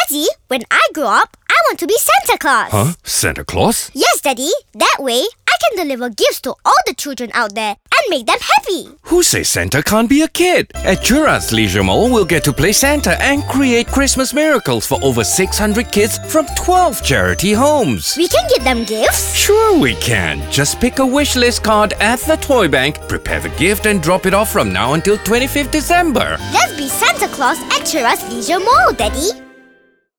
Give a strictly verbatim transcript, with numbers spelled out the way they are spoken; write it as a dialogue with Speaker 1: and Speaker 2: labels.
Speaker 1: Daddy, when I grow up, I want to be Santa Claus.
Speaker 2: Huh? Santa Claus?
Speaker 1: Yes, Daddy. That way, I can deliver gifts to all the children out there and make them happy.
Speaker 2: Who says Santa can't be a kid? At Churras Leisure Mall, we'll get to play Santa and create Christmas miracles for over six hundred kids from twelve charity homes.
Speaker 1: We can give them gifts?
Speaker 2: Sure we can. Just pick a wish list card at the Toy Bank, prepare the gift and drop it off from now until twenty-fifth December.
Speaker 1: Let's be Santa Claus at Churras Leisure Mall, Daddy.